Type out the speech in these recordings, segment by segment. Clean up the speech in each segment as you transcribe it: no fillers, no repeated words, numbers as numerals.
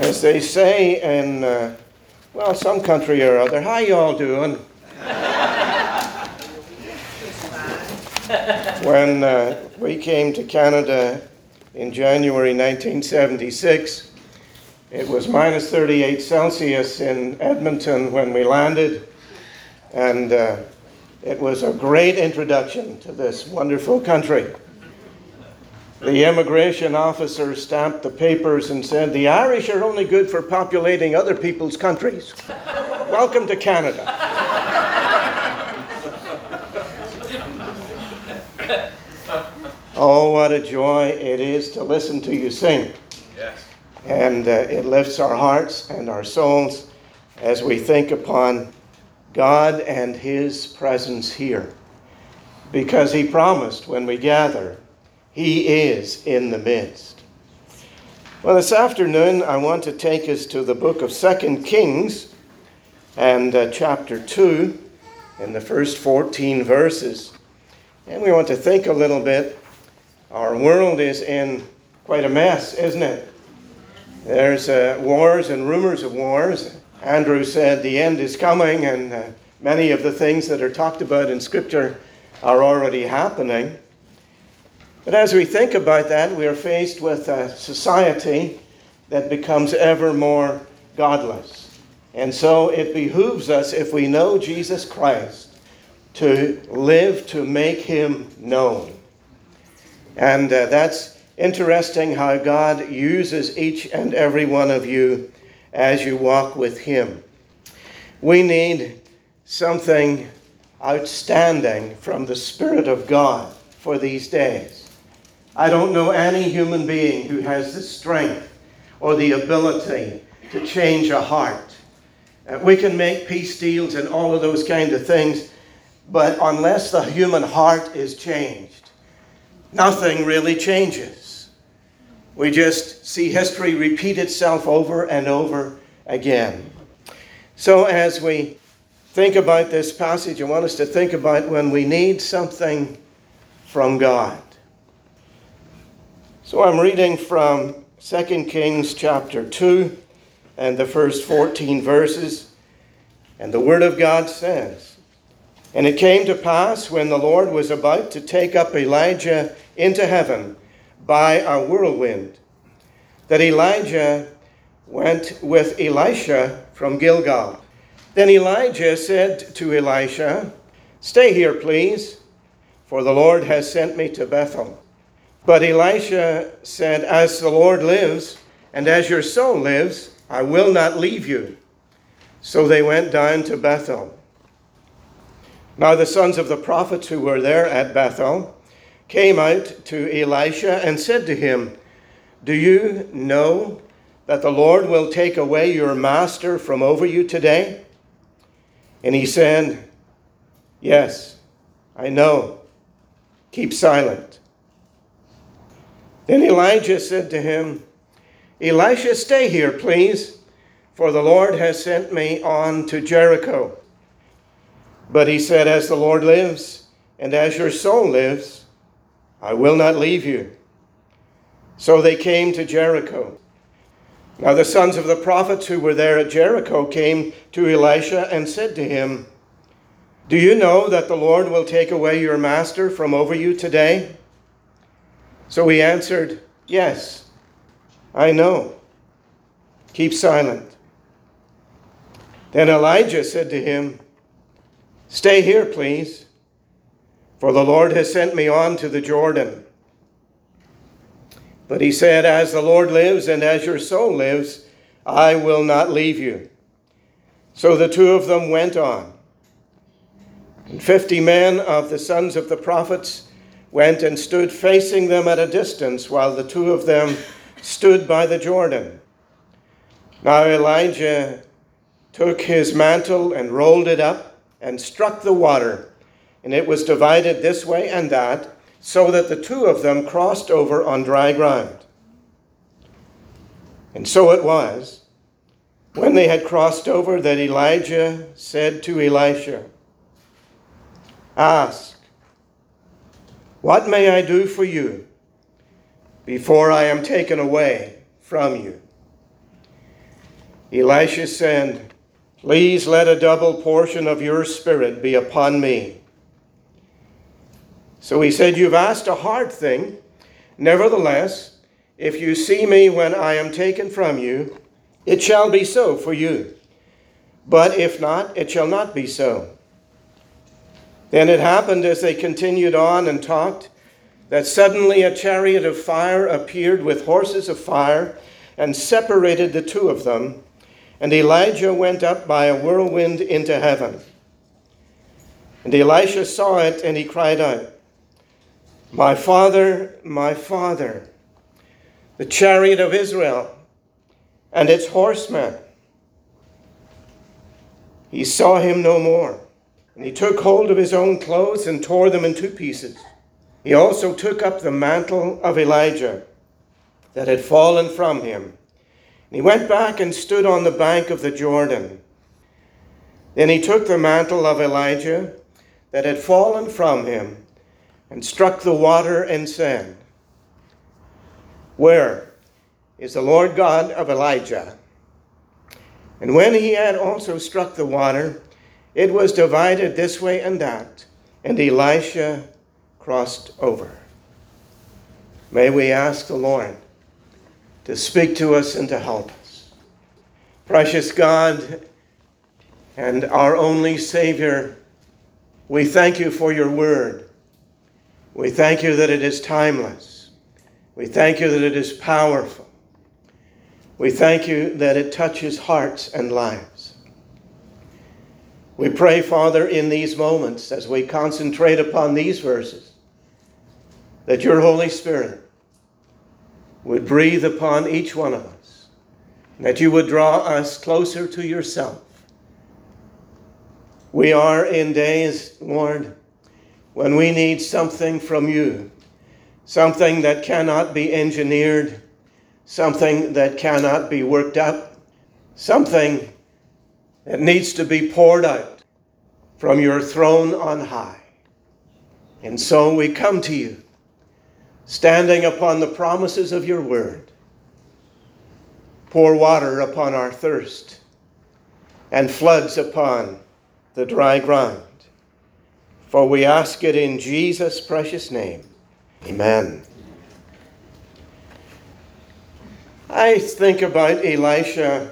As they say in, some country or other, how y'all doing? When we came to Canada in January 1976, it was minus 38 Celsius in Edmonton when we landed, and it was a great introduction to this wonderful country. The immigration officer stamped the papers and said, "The Irish are only good for populating other people's countries. Welcome to Canada." Oh, what a joy it is to listen to you sing. Yes. And it lifts our hearts and our souls as we think upon God and His presence here. Because He promised when we gather, He is in the midst. Well, this afternoon I want to take us to the book of 2 Kings and chapter 2 in the first 14 verses. And we want to think a little bit. Our world is in quite a mess, isn't it? There's wars and rumors of wars. Andrew said the end is coming, and many of the things that are talked about in Scripture are already happening. But as we think about that, we are faced with a society that becomes ever more godless. And so it behooves us, if we know Jesus Christ, to live to make Him known. And that's interesting how God uses each and every one of you as you walk with Him. We need something outstanding from the Spirit of God for these days. I don't know any human being who has the strength or the ability to change a heart. We can make peace deals and all of those kind of things, but unless the human heart is changed, nothing really changes. We just see history repeat itself over and over again. So as we think about this passage, I want us to think about when we need something from God. So I'm reading from 2 Kings chapter 2 and the first 14 verses. And the Word of God says, "And it came to pass when the Lord was about to take up Elijah into heaven by a whirlwind, that Elijah went with Elisha from Gilgal. Then Elijah said to Elisha, 'Stay here, please, for the Lord has sent me to Bethel.' But Elisha said, 'As the Lord lives, and as your soul lives, I will not leave you.' So they went down to Bethel. Now the sons of the prophets who were there at Bethel came out to Elisha and said to him, 'Do you know that the Lord will take away your master from over you today?' And he said, 'Yes, I know. Keep silent.' Then Elijah said to him, 'Elisha, stay here, please, for the Lord has sent me on to Jericho.' But he said, 'As the Lord lives, and as your soul lives, I will not leave you.' So they came to Jericho. Now the sons of the prophets who were there at Jericho came to Elisha and said to him, 'Do you know that the Lord will take away your master from over you today?' So he answered, 'Yes, I know. Keep silent.' Then Elijah said to him, 'Stay here, please, for the Lord has sent me on to the Jordan.' But he said, 'As the Lord lives and as your soul lives, I will not leave you.' So the two of them went on. And 50 men of the sons of the prophets went and stood facing them at a distance, while the two of them stood by the Jordan. Now Elijah took his mantle and rolled it up and struck the water, and it was divided this way and that, so that the two of them crossed over on dry ground. And so it was, when they had crossed over, that Elijah said to Elisha, 'Ask, what may I do for you before I am taken away from you?' Elisha said, "Please let a double portion of your spirit be upon me." So he said, "You've asked a hard thing. Nevertheless, if you see me when I am taken from you, it shall be so for you. But if not, it shall not be so." Then it happened as they continued on and talked, that suddenly a chariot of fire appeared with horses of fire and separated the two of them. And Elijah went up by a whirlwind into heaven. And Elisha saw it, and he cried out, my father, the chariot of Israel and its horsemen." He saw him no more. And he took hold of his own clothes and tore them in two pieces. He also took up the mantle of Elijah that had fallen from him. And he went back and stood on the bank of the Jordan. Then he took the mantle of Elijah that had fallen from him and struck the water and said, "Where is the Lord God of Elijah?" And when he had also struck the water, it was divided this way and that, and Elisha crossed over. May we ask the Lord to speak to us and to help us. Precious God and our only Savior, we thank you for your word. We thank you that it is timeless. We thank you that it is powerful. We thank you that it touches hearts and lives. We pray, Father, in these moments, as we concentrate upon these verses, that your Holy Spirit would breathe upon each one of us, and that you would draw us closer to yourself. We are in days, Lord, when we need something from you, something that cannot be engineered, something that cannot be worked up, something that needs to be poured out from your throne on high. And so we come to you, standing upon the promises of your word. Pour water upon our thirst and floods upon the dry ground. For we ask it in Jesus' precious name. Amen. I think about Elisha.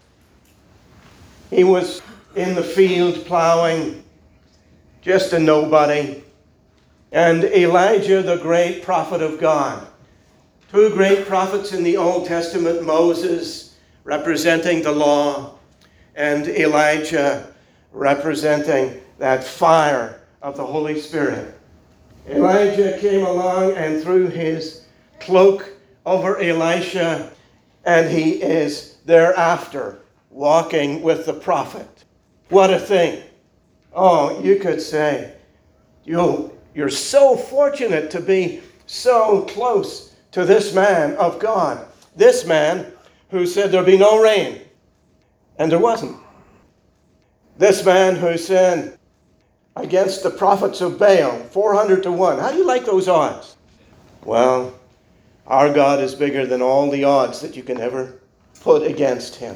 He was in the field plowing, just a nobody. And Elijah, the great prophet of God. Two great prophets in the Old Testament, Moses representing the law, and Elijah representing that fire of the Holy Spirit. Elijah came along and threw his cloak over Elisha, and he is thereafter walking with the prophet. What a thing. Oh, you could say, you're so fortunate to be so close to this man of God. This man who said there'd be no rain, and there wasn't. This man who said against the prophets of Baal, 400 to 1. How do you like those odds? Well, our God is bigger than all the odds that you can ever put against him.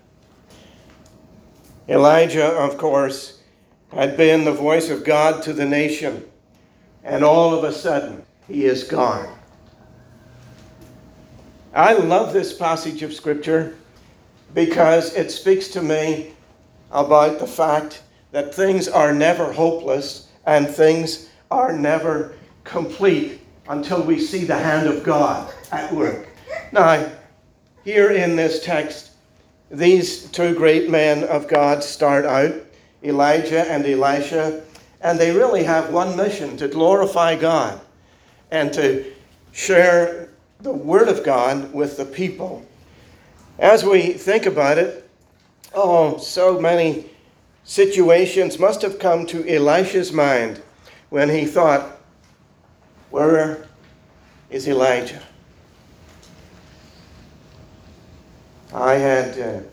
Elijah, of course, had been the voice of God to the nation, and all of a sudden, he is gone. I love this passage of Scripture because it speaks to me about the fact that things are never hopeless and things are never complete until we see the hand of God at work. Now, here in this text, these two great men of God start out, Elijah and Elisha, and they really have one mission: to glorify God and to share the Word of God with the people. As we think about it, so many situations must have come to Elisha's mind when he thought, where is Elijah? I had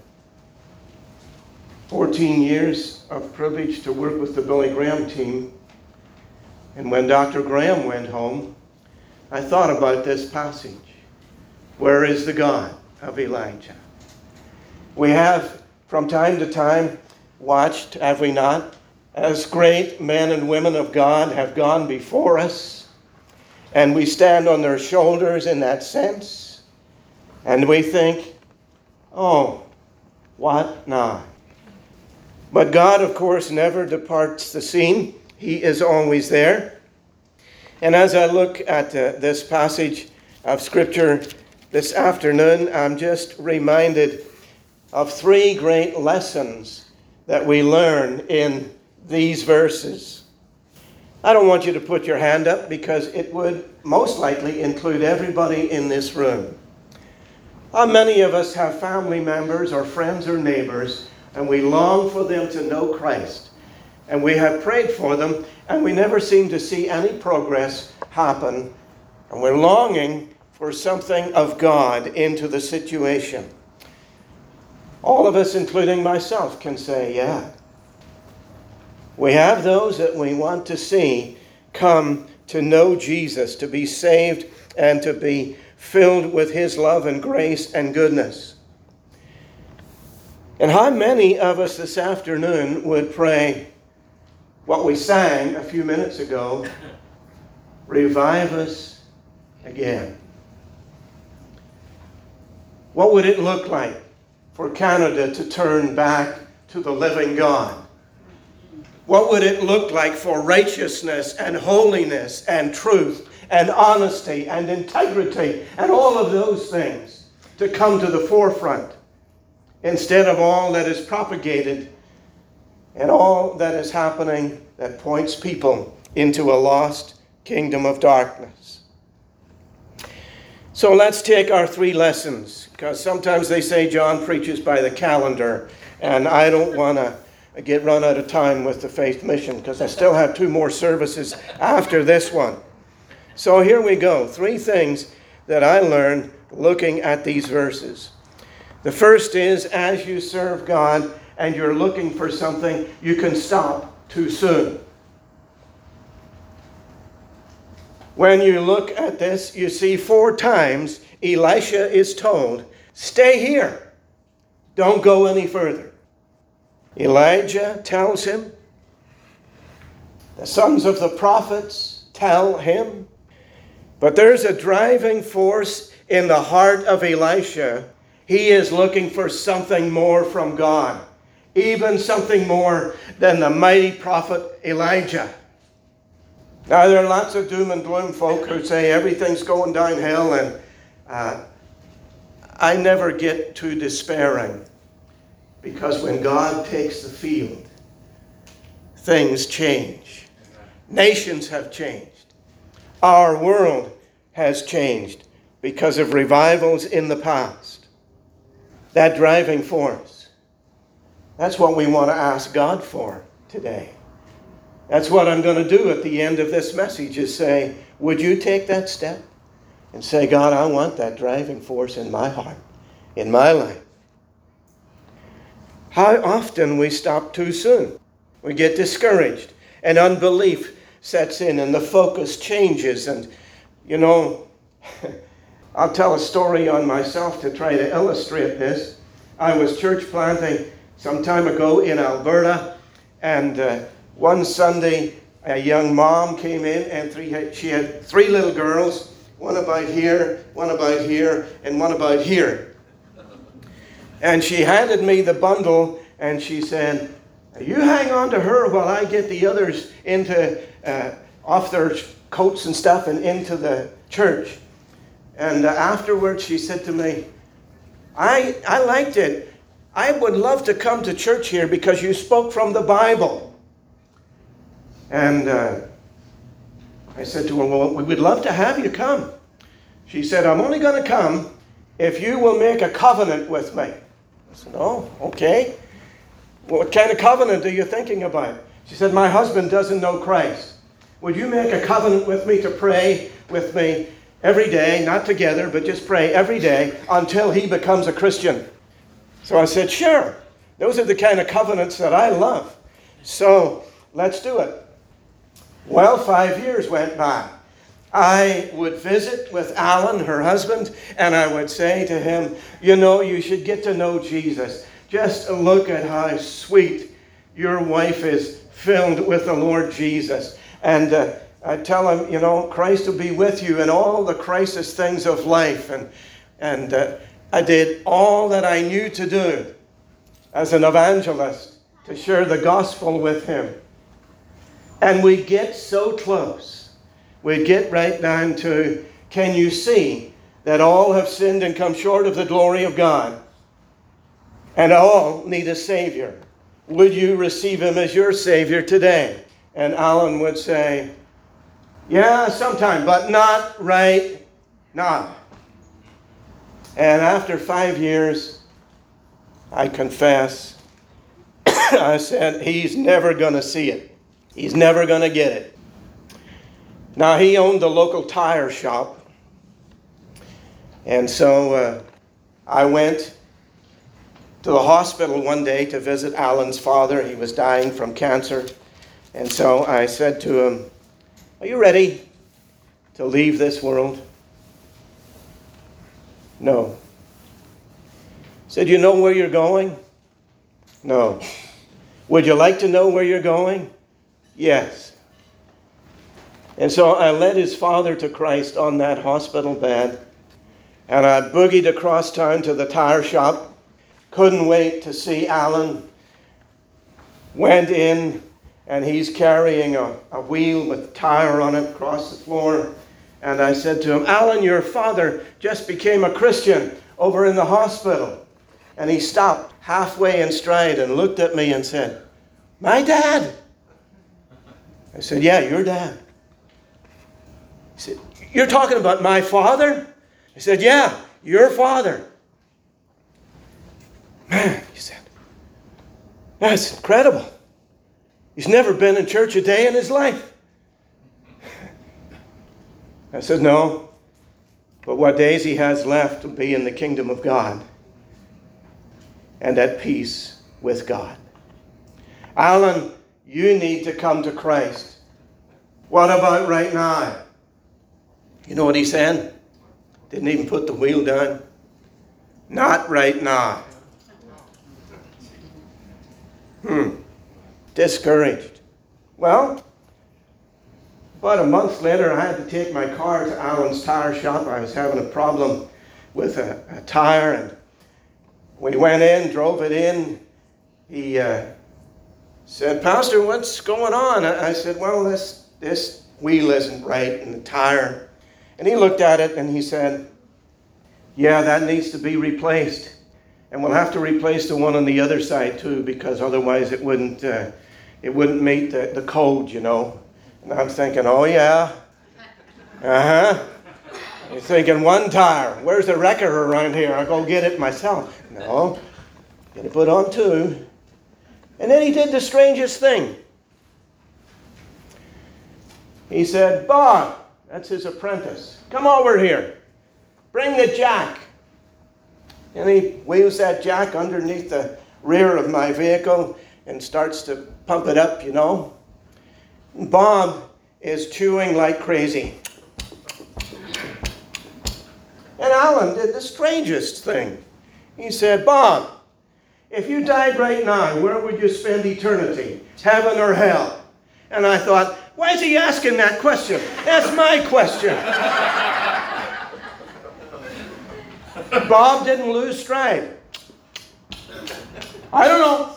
14 years of privilege to work with the Billy Graham team. And when Dr. Graham went home, I thought about this passage. Where is the God of Elijah? We have, from time to time, watched, have we not, as great men and women of God have gone before us, and we stand on their shoulders in that sense, and we think, oh, what now? But God, of course, never departs the scene. He is always there. And as I look at this passage of Scripture this afternoon, I'm just reminded of three great lessons that we learn in these verses. I don't want you to put your hand up because it would most likely include everybody in this room. How many of us have family members or friends or neighbors and we long for them to know Christ? And we have prayed for them and we never seem to see any progress happen. And we're longing for something of God into the situation. All of us, including myself, can say, yeah. We have those that we want to see come to know Jesus, to be saved and to be filled with His love and grace and goodness. And how many of us this afternoon would pray what we sang a few minutes ago, revive us again? What would it look like for Canada to turn back to the living God? What would it look like for righteousness and holiness and truth and honesty and integrity and all of those things to come to the forefront instead of all that is propagated and all that is happening that points people into a lost kingdom of darkness? So let's take our three lessons, because sometimes they say John preaches by the calendar, and I don't want to run out of time with the Faith Mission because I still have two more services after this one. So here we go. Three things that I learned looking at these verses. The first is, as you serve God and you're looking for something, you can stop too soon. When you look at this, you see 4 times Elisha is told, stay here. Don't go any further. Elijah tells him. The sons of the prophets tell him. But there's a driving force in the heart of Elisha. He is looking for something more from God. Even something more than the mighty prophet Elijah. Now, there are lots of doom and gloom folk who say everything's going downhill, and I never get too despairing. Because when God takes the field, things change. Nations have changed. Our world has changed because of revivals in the past. That driving force. That's what we want to ask God for today. That's what I'm going to do at the end of this message, is say, would you take that step and say, God, I want that driving force in my heart, in my life. How often we stop too soon. We get discouraged and unbelief sets in and the focus changes. And, I'll tell a story on myself to try to illustrate this. I was church planting some time ago in Alberta, and one Sunday a young mom came in and she had 3 little girls, one about here, one about here, and one about here. And she handed me the bundle and she said, you hang on to her while I get the others into off their coats and stuff and into the church. And afterwards she said to me, I liked it. I would love to come to church here because you spoke from the Bible. And I said to her, well, we would love to have you come. She said, I'm only going to come if you will make a covenant with me. I said, oh, okay. What kind of covenant are you thinking about? She said, my husband doesn't know Christ. Would you make a covenant with me to pray with me every day, not together, but just pray every day until he becomes a Christian? So I said, sure. Those are the kind of covenants that I love. So let's do it. Well, 5 years went by. I would visit with Alan, her husband, and I would say to him, you know, you should get to know Jesus. Just look at how sweet your wife is, filled with the Lord Jesus. And I tell him, you know, Christ will be with you in all the crisis things of life. And I did all that I knew to do as an evangelist to share the gospel with him. And we get so close. We get right down to, can you see that all have sinned and come short of the glory of God? And all need a Savior. Would you receive him as your Savior today? And Alan would say, yeah, sometime, but not right now. And after 5 years, I confess, I said, he's never going to see it. He's never going to get it. Now, he owned a local tire shop. And so I went to the hospital one day to visit Alan's father. He was dying from cancer. And so I said to him, are you ready to leave this world? No. I said, you know where you're going? No. Would you like to know where you're going? Yes. And so I led his father to Christ on that hospital bed. And I boogied across town to the tire shop. Couldn't wait to see Alan. Went in, and he's carrying a wheel with a tire on it across the floor. And I said to him, Alan, your father just became a Christian over in the hospital. And he stopped halfway in stride and looked at me and said, my dad? I said, yeah, your dad. He said, you're talking about my father? I said, yeah, your father. Man, he said, that's incredible. He's never been in church a day in his life. I said, no, but what days he has left will be in the kingdom of God and at peace with God. Alan, you need to come to Christ. What about right now? You know what he said? Didn't even put the wheel down. Not right now. Discouraged. Well, about a month later, I had to take my car to Alan's tire shop. I was having a problem with a tire, and we went in, drove it in. He said, Pastor, what's going on? I said, well, this wheel isn't right in the tire. And he looked at it and he said, yeah, that needs to be replaced. And we'll have to replace the one on the other side too, because otherwise it wouldn't meet the code, you know. And I'm thinking, oh yeah. You're thinking, one tire. Where's the wrecker around here? I'll go get it myself. No. Got to put on two. And then he did the strangest thing. He said, Bob, that's his apprentice, come over here. Bring the jack. And he wheels that jack underneath the rear of my vehicle and starts to pump it up, you know. Bob is chewing like crazy. And Alan did the strangest thing. He said, Bob, if you died right now, where would you spend eternity? Heaven or hell? And I thought, why is he asking that question? That's my question. Bob didn't lose stride. I don't know.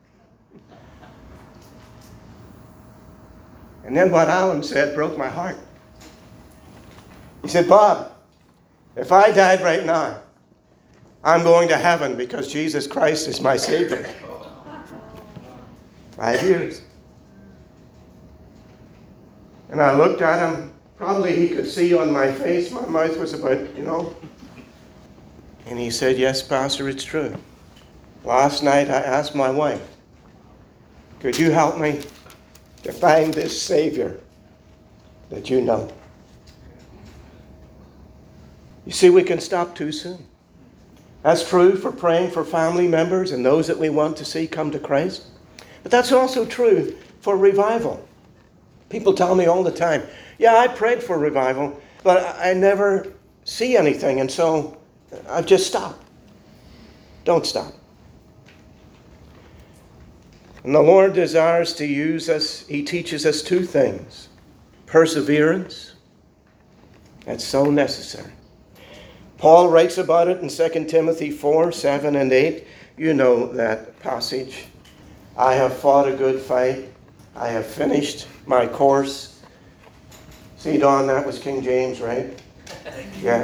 And then what Alan said broke my heart. He said, Bob, if I died right now, I'm going to heaven because Jesus Christ is my Savior. 5 years. And I looked at him. Probably he could see on my face. My mouth was about, you know. And he said, yes, Pastor, it's true. Last night I asked my wife, could you help me to find this Savior that you know? You see, we can stop too soon. That's true for praying for family members and those that we want to see come to Christ. But that's also true for revival. People tell me all the time, Yeah, I prayed for revival, but I never see anything, and so I've just stopped. Don't stop. And the Lord desires to use us. He teaches us two things. Perseverance. That's so necessary. Paul writes about it in 2 Timothy 4, 7 and 8. You know that passage. I have fought a good fight. I have finished my course. See, Don, that was King James, right? Yeah.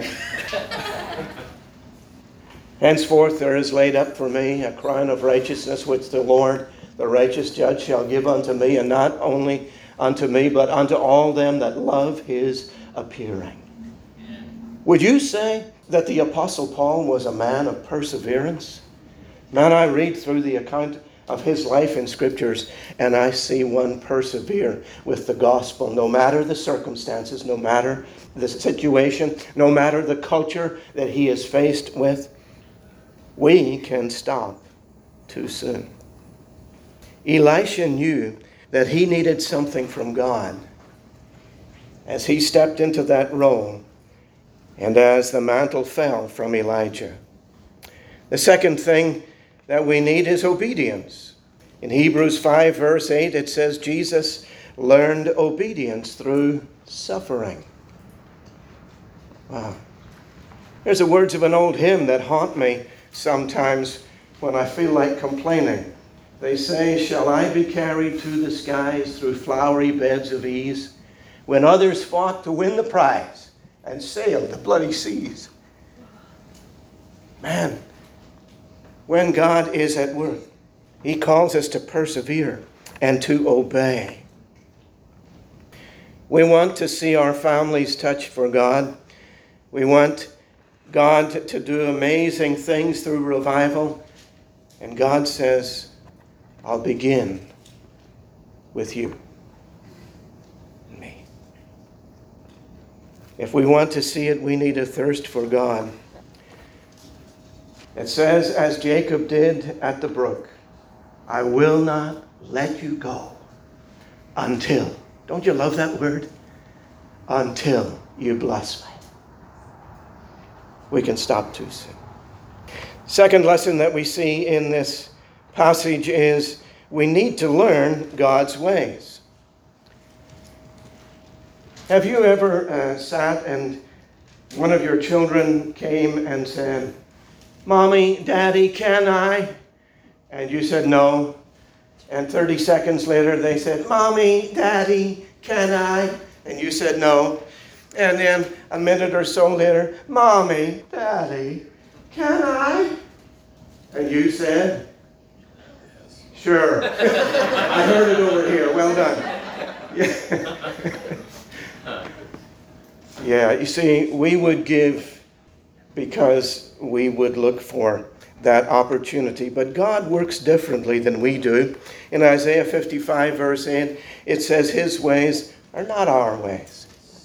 Henceforth there is laid up for me a crown of righteousness, which the Lord, the righteous judge, shall give unto me, and not only unto me, but unto all them that love his appearing. Would you say that the Apostle Paul was a man of perseverance? Man, I read through the account of his life in Scriptures, and I see one persevere with the gospel, no matter the circumstances, no matter the situation, no matter the culture that he is faced with. We can stop too soon. Elisha knew that he needed something from God as he stepped into that role and as the mantle fell from Elijah. The second thing that we need is obedience. In Hebrews 5 verse 8 it says Jesus learned obedience through suffering. Wow. There's the words of an old hymn that haunt me sometimes when I feel like complaining. They say, shall I be carried to the skies through flowery beds of ease, when others fought to win the prize and sailed the bloody seas? Man, when God is at work, he calls us to persevere and to obey. We want to see our families touched for God. We want God to do amazing things through revival. And God says, I'll begin with you and me. If we want to see it, we need a thirst for God. It says, as Jacob did at the brook, I will not let you go until, don't you love that word? Until you bless me. We can stop too soon. Second lesson that we see in this passage is we need to learn God's ways. Have you ever sat and one of your children came and said, Mommy, Daddy, can I? And you said no. And 30 seconds later they said, Mommy, Daddy, can I? And you said no. And then a minute or so later, Mommy, Daddy, can I? And you said, sure. I heard it over here. Well done. Yeah, you see, we would give because we would look for that opportunity. But God works differently than we do. In Isaiah 55, verse 8, it says his ways are not our ways.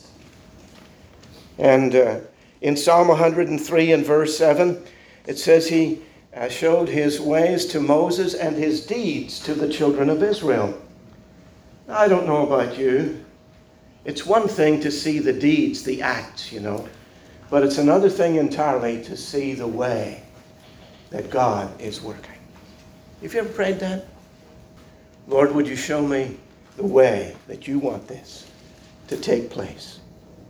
And in Psalm 103 and verse 7, it says he showed his ways to Moses and his deeds to the children of Israel. Now, I don't know about you. It's one thing to see the deeds, the acts, but it's another thing entirely to see the way that God is working. Have you ever prayed that? Lord, would you show me the way that you want this to take place?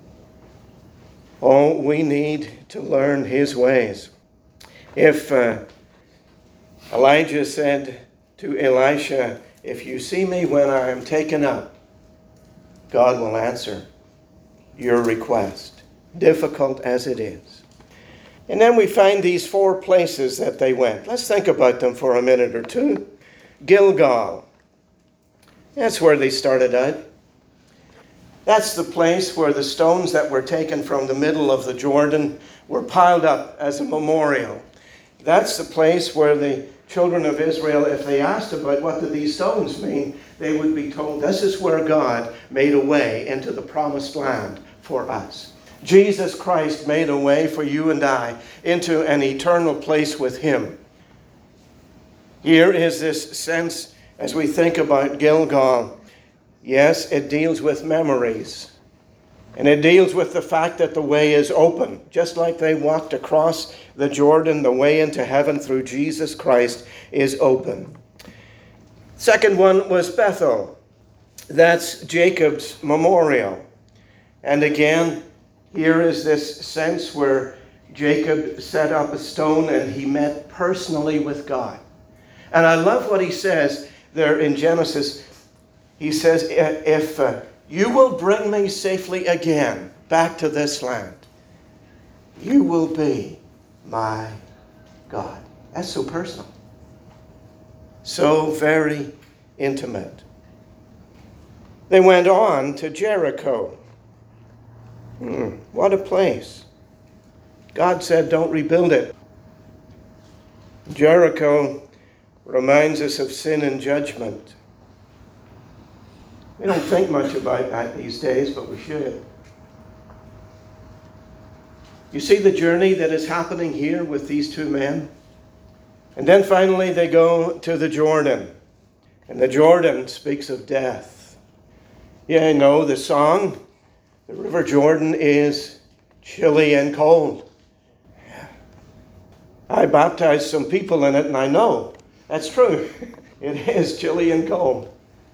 Oh, we need to learn his ways. If Elijah said to Elisha, if you see me when I am taken up, God will answer your request, difficult as it is. And then we find these 4 places that they went. Let's think about them for a minute or two. Gilgal. That's where they started out. That's the place where the stones that were taken from the middle of the Jordan were piled up as a memorial. That's the place where the children of Israel, if they asked about what do these stones mean, they would be told this is where God made a way into the promised land for us. Jesus Christ made a way for you and I into an eternal place with him. Here is this sense as we think about Gilgal. Yes, it deals with memories. And it deals with the fact that the way is open. Just like they walked across the Jordan, the way into heaven through Jesus Christ is open. Second one was Bethel. That's Jacob's memorial. And again, here is this sense where Jacob set up a stone and he met personally with God. And I love what he says there in Genesis. He says, if you will bring me safely again back to this land, you will be my God. That's so personal. So very intimate. They went on to Jericho. What a place. God said, don't rebuild it. Jericho reminds us of sin and judgment. We don't think much about that these days, but we should. You see the journey that is happening here with these two men? And then finally they go to the Jordan. And the Jordan speaks of death. Yeah, I know the song. The River Jordan is chilly and cold. I baptized some people in it, and I know that's true. It is chilly and cold.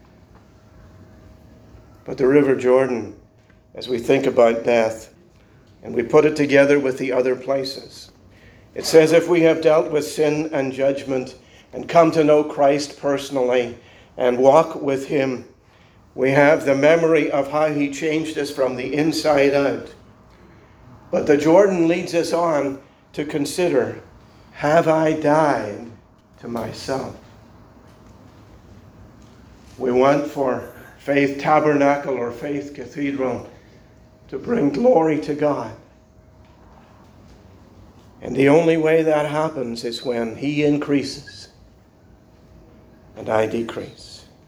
But the River Jordan, as we think about death, and we put it together with the other places, it says if we have dealt with sin and judgment and come to know Christ personally and walk with him, we have the memory of how he changed us from the inside out. But the Jordan leads us on to consider, have I died to myself? We want for Faith Tabernacle or Faith Cathedral to bring glory to God. And the only way that happens is when he increases and I decrease.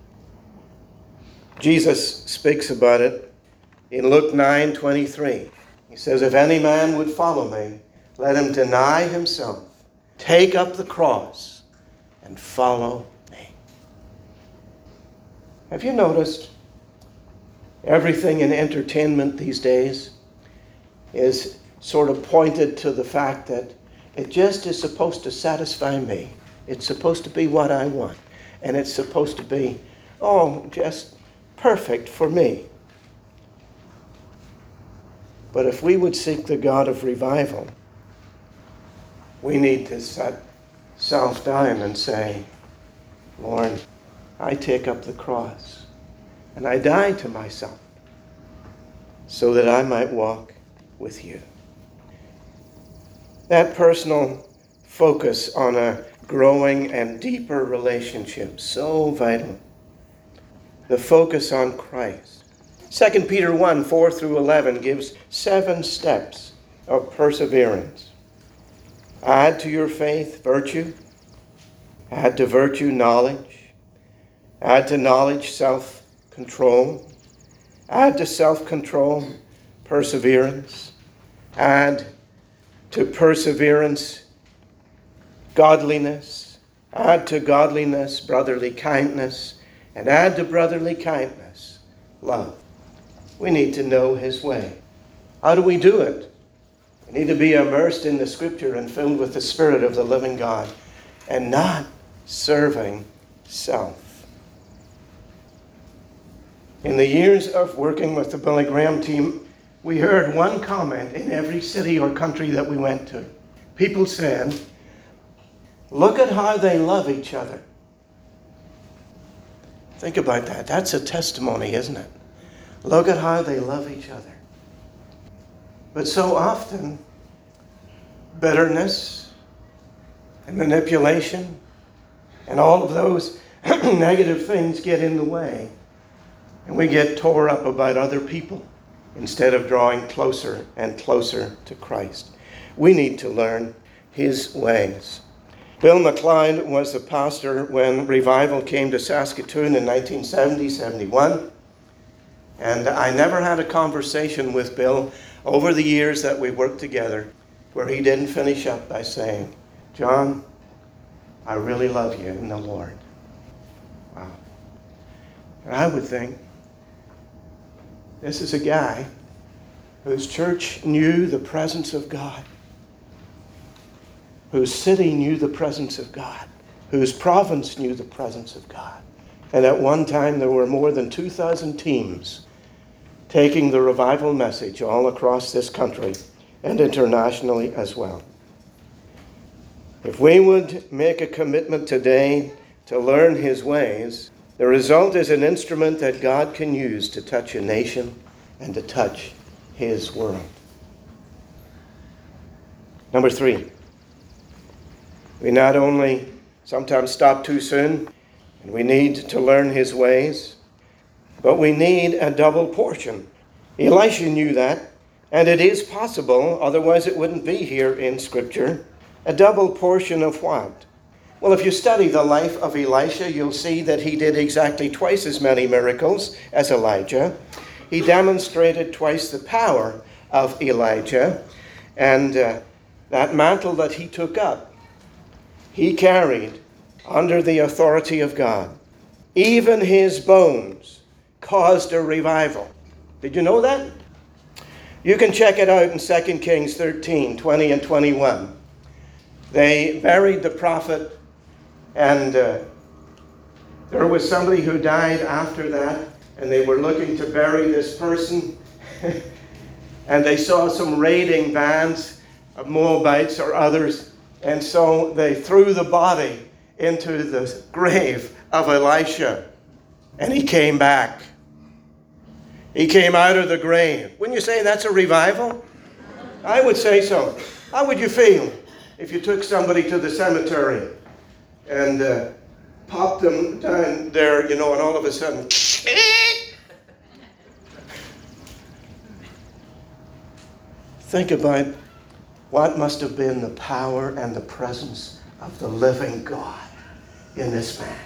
Jesus speaks about it in Luke 9:23. He says, if any man would follow me, let him deny himself, take up the cross, and follow me. Have you noticed everything in entertainment these days is sort of pointed to the fact that it just is supposed to satisfy me. It's supposed to be what I want. And it's supposed to be, just perfect for me. But if we would seek the God of revival, we need to set self down and say, Lord, I take up the cross and I die to myself so that I might walk with you. That personal focus on a growing and deeper relationship, so vital. The focus on Christ. 2 Peter 1:4-11 gives 7 steps of perseverance. Add to your faith virtue. Add to virtue knowledge. Add to knowledge self-control. Add to self-control perseverance. Add to perseverance godliness. Add to godliness brotherly kindness. And add to brotherly kindness love. We need to know his way. How do we do it? We need to be immersed in the Scripture and filled with the Spirit of the living God and not serving self. In the years of working with the Billy Graham team, we heard one comment in every city or country that we went to. People said, look at how they love each other. Think about that. That's a testimony, isn't it? Look at how they love each other. But so often, bitterness and manipulation and all of those negative things get in the way. And we get tore up about other people instead of drawing closer and closer to Christ. We need to learn his ways. Bill McLeod was the pastor when revival came to Saskatoon in 1970-71. And I never had a conversation with Bill over the years that we worked together where he didn't finish up by saying, John, I really love you in the Lord. Wow. And I would think, this is a guy whose church knew the presence of God, whose city knew the presence of God, whose province knew the presence of God. And at one time there were more than 2,000 teams taking the revival message all across this country and internationally as well. If we would make a commitment today to learn his ways, the result is an instrument that God can use to touch a nation and to touch his world. Number 3, we not only sometimes stop too soon, and we need to learn his ways, but we need a double portion. Elisha knew that, and it is possible, otherwise it wouldn't be here in Scripture. A double portion of what? Well, if you study the life of Elisha, you'll see that he did exactly twice as many miracles as Elijah. He demonstrated twice the power of Elijah, and that mantle that he took up, he carried under the authority of God. Even his bones caused a revival. Did you know that? You can check it out in 2 Kings 13, 20 and 21. They buried the prophet, and there was somebody who died after that, and they were looking to bury this person. And they saw some raiding bands of Moabites or others, and so they threw the body into the grave of Elisha, and he came back. He came out of the grave. Wouldn't you say that's a revival? I would say so. How would you feel if you took somebody to the cemetery and popped them down there, and all of a sudden, think about what must have been the power and the presence of the living God in this man.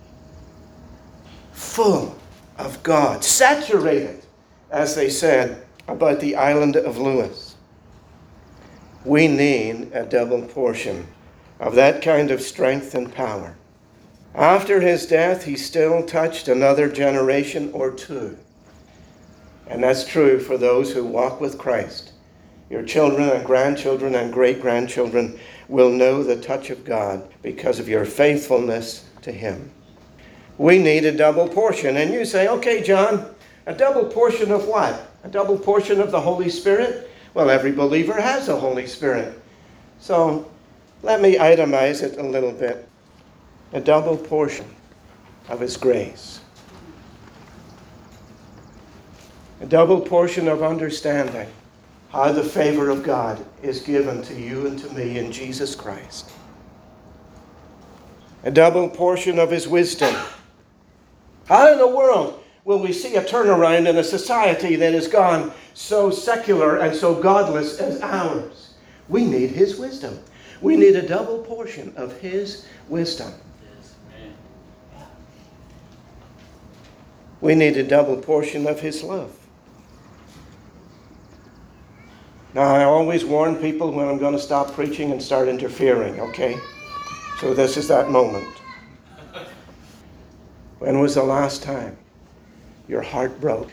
Full of God, saturated, as they said about the island of Lewis. We need a double portion of that kind of strength and power. After his death, he still touched another generation or two. And that's true for those who walk with Christ. Your children and grandchildren and great-grandchildren will know the touch of God because of your faithfulness to him. We need a double portion. And you say, okay, John, a double portion of what? A double portion of the Holy Spirit? Well, every believer has a Holy Spirit. So let me itemize it a little bit. A double portion of his grace. A double portion of understanding how the favor of God is given to you and to me in Jesus Christ. A double portion of his wisdom. How in the world will we see a turnaround in a society that has gone so secular and so godless as ours? We need his wisdom. We need a double portion of his wisdom. We need a double portion of his love. Now, I always warn people when I'm going to stop preaching and start interfering, okay? So this is that moment. When was the last time your heart broke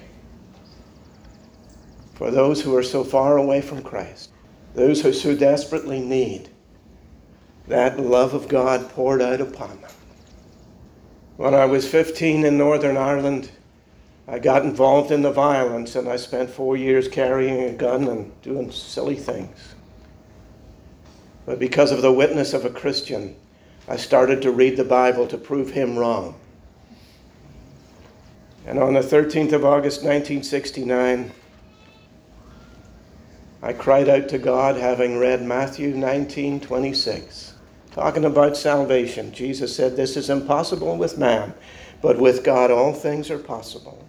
for those who are so far away from Christ, those who so desperately need that love of God poured out upon them? When I was 15 in Northern Ireland, I got involved in the violence, and I spent 4 years carrying a gun and doing silly things. But because of the witness of a Christian, I started to read the Bible to prove him wrong. And on the 13th of August, 1969, I cried out to God, having read Matthew 19:26, talking about salvation. Jesus said, "This is impossible with man, but with God all things are possible."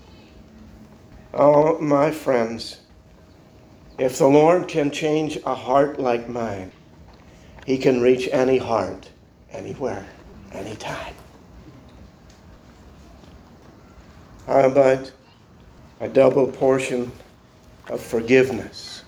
Oh, my friends, if the Lord can change a heart like mine, he can reach any heart, anywhere, anytime. How about a double portion of forgiveness?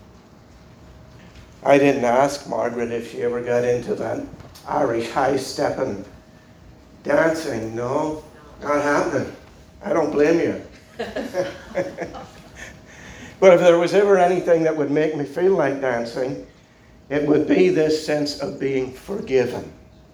I didn't ask Margaret if she ever got into that Irish high-stepping dancing. No, not happening. I don't blame you. But if there was ever anything that would make me feel like dancing, it would be this sense of being forgiven.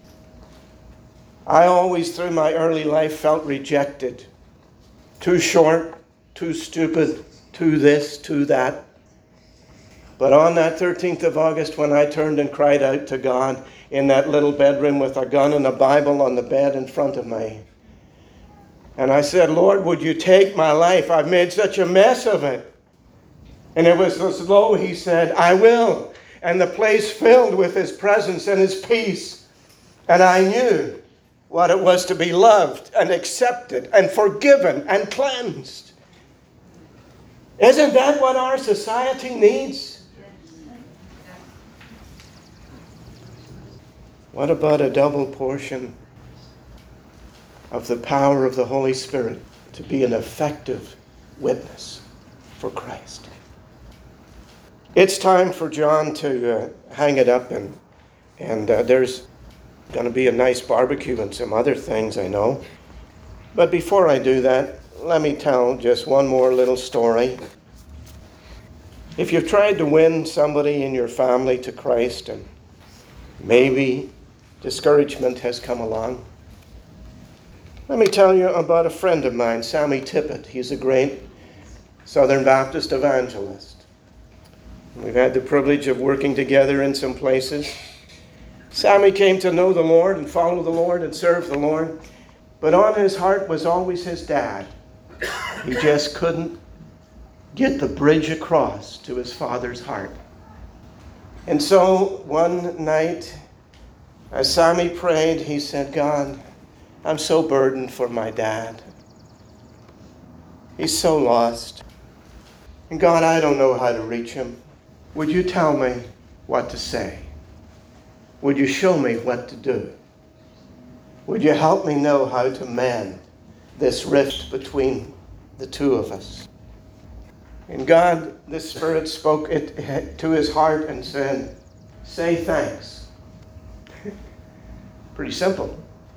I always, through my early life, felt rejected. Too short, too stupid, too this, too that. But on that 13th of August, when I turned and cried out to God in that little bedroom with a gun and a Bible on the bed in front of me, and I said, Lord, would you take my life? I've made such a mess of it. And it was as though he said, I will. And the place filled with his presence and his peace. And I knew what it was to be loved and accepted and forgiven and cleansed. Isn't that what our society needs? What about a double portion of the power of the Holy Spirit to be an effective witness for Christ? It's time for John to hang it up, and there's going to be a nice barbecue and some other things, I know. But before I do that, let me tell just one more little story. If you've tried to win somebody in your family to Christ and maybe discouragement has come along, let me tell you about a friend of mine, Sammy Tippett. He's a great Southern Baptist evangelist. We've had the privilege of working together in some places. Sammy came to know the Lord and follow the Lord and serve the Lord, but on his heart was always his dad. He just couldn't get the bridge across to his father's heart. And so one night, as Sammy prayed, he said, God, I'm so burdened for my dad. He's so lost. And God, I don't know how to reach him. Would you tell me what to say? Would you show me what to do? Would you help me know how to mend this rift between the two of us? And God, the Spirit spoke it to his heart and said, say thanks. Pretty simple.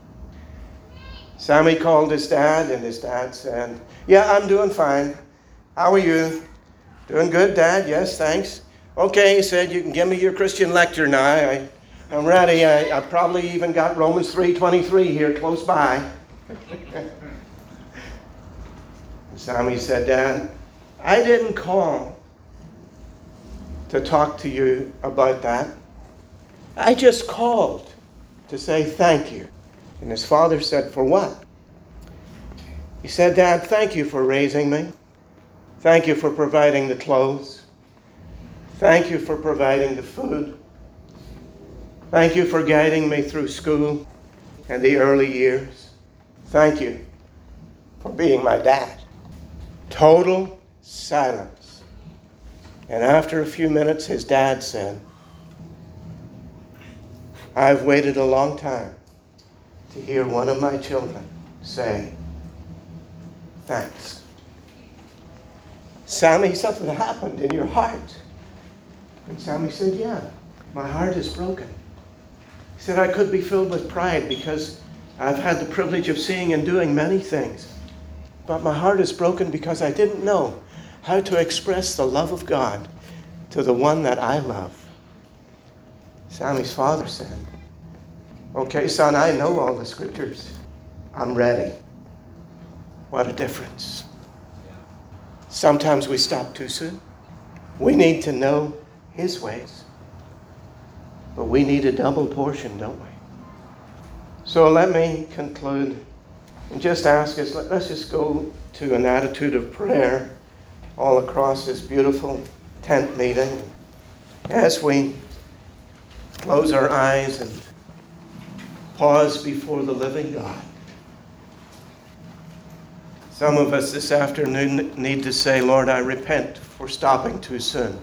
Sammy called his dad, and his dad said, yeah, I'm doing fine. How are you? Doing good, Dad? Yes, thanks. Okay, he said, you can give me your Christian lecture now. I'm ready. I probably even got Romans 3:23 here close by. Sammy said, Dad, I didn't call to talk to you about that. I just called to say thank you. And his father said, for what? He said, Dad, thank you for raising me. Thank you for providing the clothes. Thank you for providing the food. Thank you for guiding me through school and the early years. Thank you for being my dad. Total silence. And after a few minutes, his dad said, I've waited a long time to hear one of my children say, thanks. Sammy, something happened in your heart. And Sammy said, yeah, my heart is broken. He said, I could be filled with pride because I've had the privilege of seeing and doing many things. But my heart is broken because I didn't know how to express the love of God to the one that I love. Sammy's father said, okay, son, I know all the scriptures. I'm ready. What a difference. Sometimes we stop too soon. We need to know his ways. But we need a double portion, don't we? So let me conclude and just ask us, let's just go to an attitude of prayer all across this beautiful tent meeting. As we close our eyes and pause before the living God. Some of us this afternoon need to say, Lord, I repent for stopping too soon.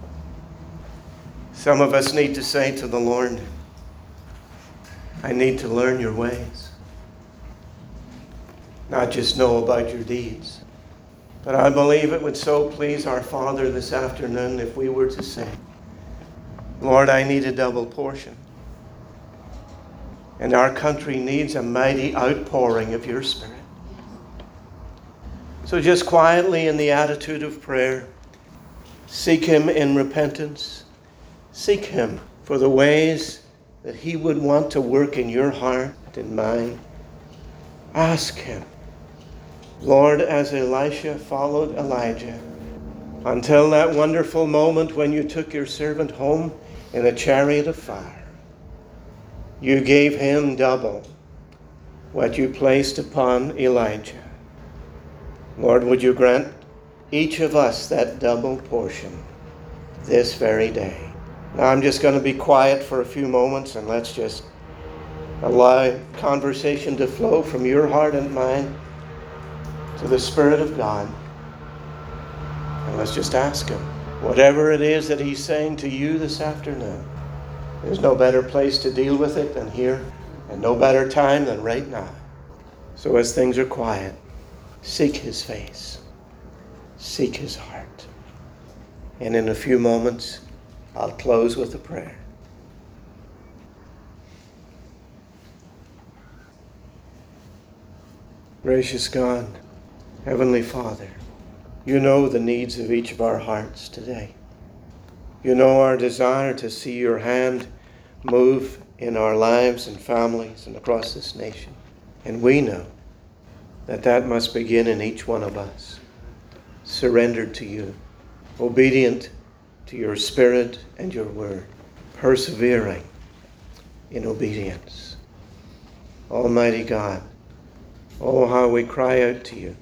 Some of us need to say to the Lord, I need to learn your ways. Not just know about your deeds. But I believe it would so please our Father this afternoon if we were to say, Lord, I need a double portion. And our country needs a mighty outpouring of your Spirit. So just quietly in the attitude of prayer, Seek him in repentance. Seek him for the ways that he would want to work in your heart and mine. Ask him. Lord, as Elisha followed Elijah, until that wonderful moment when you took your servant home in a chariot of fire, you gave him double what you placed upon Elijah. Lord, would you grant each of us that double portion this very day? Now I'm just going to be quiet for a few moments, and let's just allow conversation to flow from your heart and mine to the Spirit of God. And let's just ask him. Whatever it is that he's saying to you this afternoon, there's no better place to deal with it than here, and no better time than right now. So as things are quiet, seek his face. Seek his heart. And in a few moments, I'll close with a prayer. Gracious God, Heavenly Father, you know the needs of each of our hearts today. You know our desire to see your hand move in our lives and families and across this nation. And we know that that must begin in each one of us, surrendered to you, obedient to your Spirit and your word, persevering in obedience. Almighty God, oh, how we cry out to you.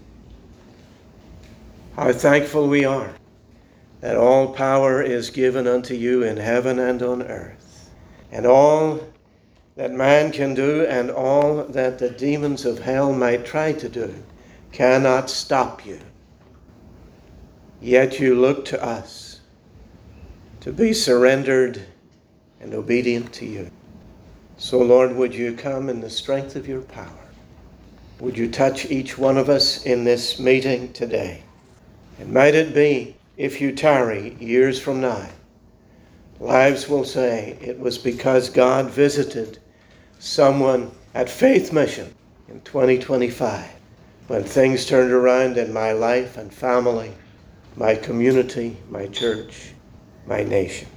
How thankful we are that all power is given unto you in heaven and on earth. And all that man can do and all that the demons of hell might try to do cannot stop you. Yet you look to us to be surrendered and obedient to you. So, Lord, would you come in the strength of your power? Would you touch each one of us in this meeting today? And might it be, if you tarry years from now, lives will say it was because God visited someone at Faith Mission in 2025 when things turned around in my life and family, my community, my church, my nation.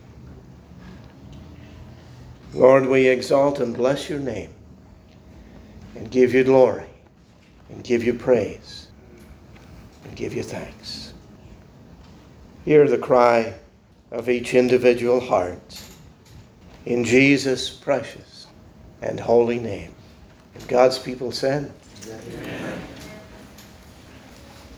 Lord, we exalt and bless your name and give you glory and give you praise and give you thanks. Hear the cry of each individual heart in Jesus' precious and holy name. And God's people said, Amen.